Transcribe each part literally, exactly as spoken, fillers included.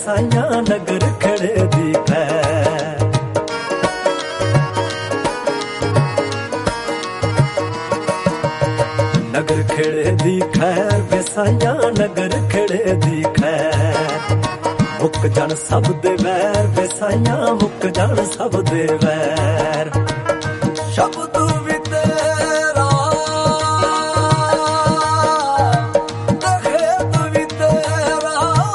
बेसाइयां नगर खड़े दी खैर। नगर खड़े दी खैर बेसाइयां नगर खड़े दी खैर। मुक जान सब दे वैर बेसाइयां मुक जान सब दे वैर। शब्द भी तेरा खेत भी तेरा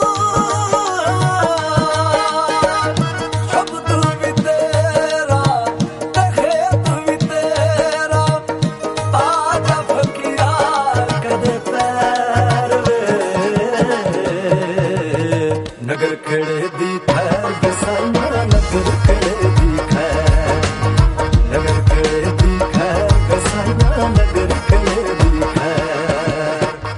शब्द भी तेरा खेत भी तेरा आजा फकीरा कदे पैर वे। नगर खड़े दी खैर बेसाइयां नगर खड़े दी खैर। नगर खड़े दी खैर बेसाइयां नगर खड़े दी खैर।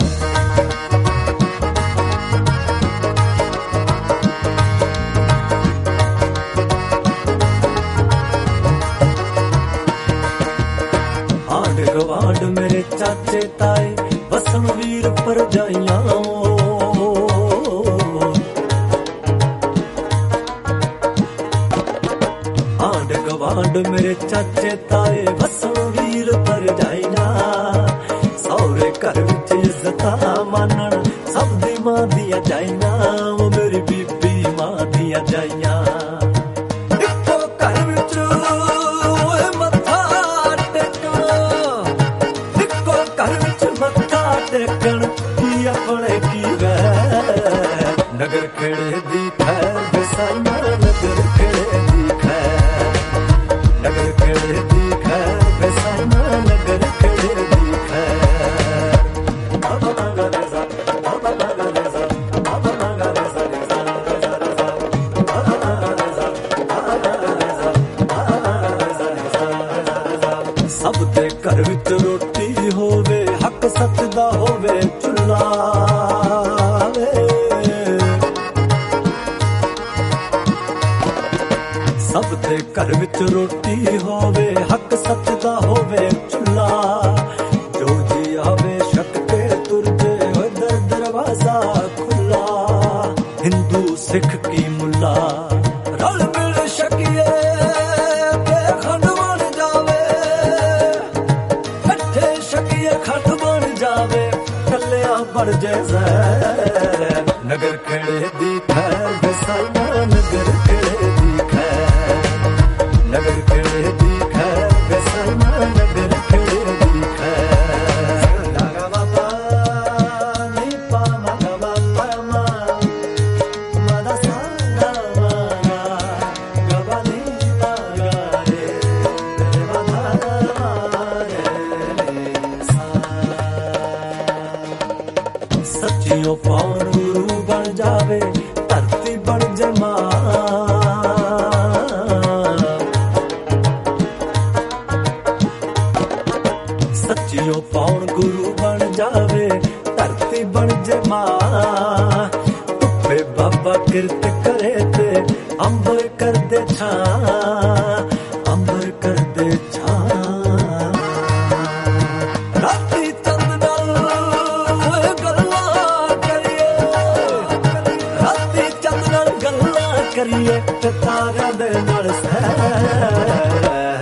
आंड गवांड मेरे चाचे ताए बसन वीर पर जाइयां। आंड गवांड मेरे चाचे ताए बसन वीर पर जाइना। सौरे घर विच इज्जत मानण सब दी मां दिया जाइना। वो मेरी बीबी मां दिया जाइया। इक्को घर विच ओए मत्था टेकना। इक्को घर विच मत्था टेकण की अपने की वैर। नगर खड़े दी खैर बेसाइयां नगर खड़े दी खैर। नगर खड़े दी खैर बेसाइयां नगर खड़े दी खैर। बाबा मांगा रेजा बाबा मांगा रेजा बाबा मांगा रेजा रेजा रेजा रेजा बाबा मांगा रेजा बाबा मांगा रेजा बाबा मांगा रेजा रेजा रेजा। सब दे घर विच रोटी होवे हक सच दा होवे चुल्ला वे। सब दे घर विच रोटी होवे हक सच दा होवे चुल्ला। जो जी आवे शक के तुर जे दर दरवाजा खुला। हिंदू सिख की मुल्ला रल मिल शकिए के खंड बन जावे। कट्ठे शकिए खंड बन जावे कलिया बन जे ज़हर। नगर खड़े दी खैर बेसाइयां नगर खड़े दी खैर। नगर खड़े दी खैर बेसाइयां नगर खड़े दी खैर। नागा बाबा नी पा मागा बाबा मा मादा सा मागा गबा नी मागा रे रे बाधा रे सा। सच्चियों पावन गुरु बन जावे धरती बन जमा। सच्चियों पावन गुरु बन जावे धरती बन जमा। तुप्पे बाबा किरत करे ते अंबर कर दे छा अंबर कर दे छा। राती चंद नाल गल्लां करिए राती चंद नाल गल्लां करिए ते तारियां दे नाल सैर।